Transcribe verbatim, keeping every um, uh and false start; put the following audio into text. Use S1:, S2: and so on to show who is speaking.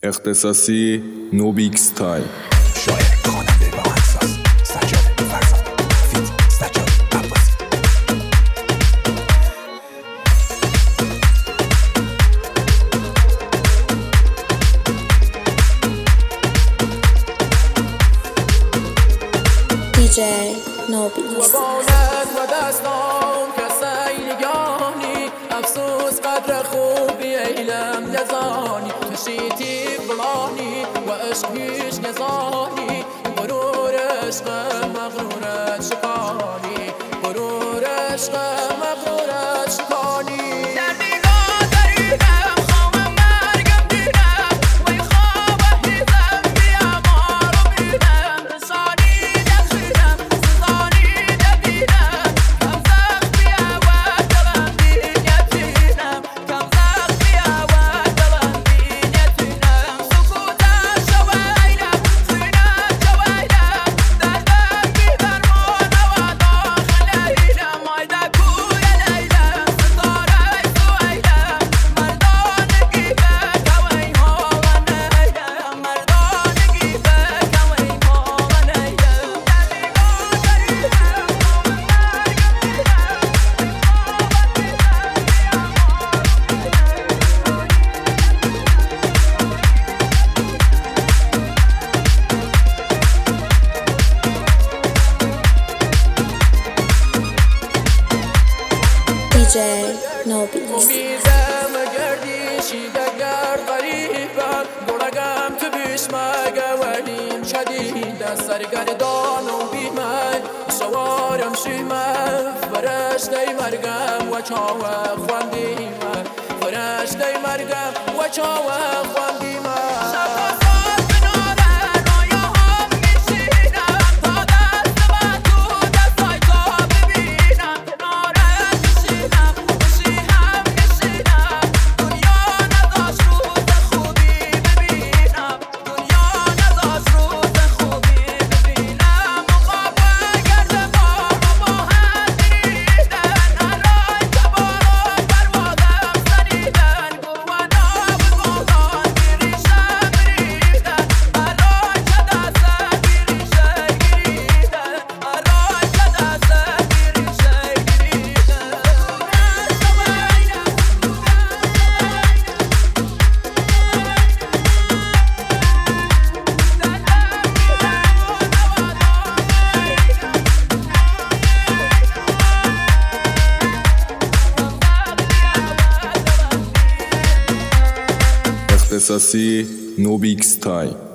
S1: اختصاصی نوبیکس تای.
S2: شاعر خواننده با احساس سجاد فرزاد فیت سجاد عباسی.
S3: دی جی نوبیکس.
S4: و دستام کسی نگانی افسوس قدر خوبی ایلم نزانی تشیتی بلانی و عشق هیچ نزانی غرور عشق مغرورت شکانی غرور عشق مغرورت شکانی
S3: دی جی نوبیکس.
S4: میزم گردی شیدگر قریبم گرگم تو بیش مگوانیم شدید سرگردان و بیمن سوارم شیمم فرشته مرگم و چاوه خواندیم فرشته مرگم و چاوه خواندیم
S1: اختصاصی نوبیکس تای.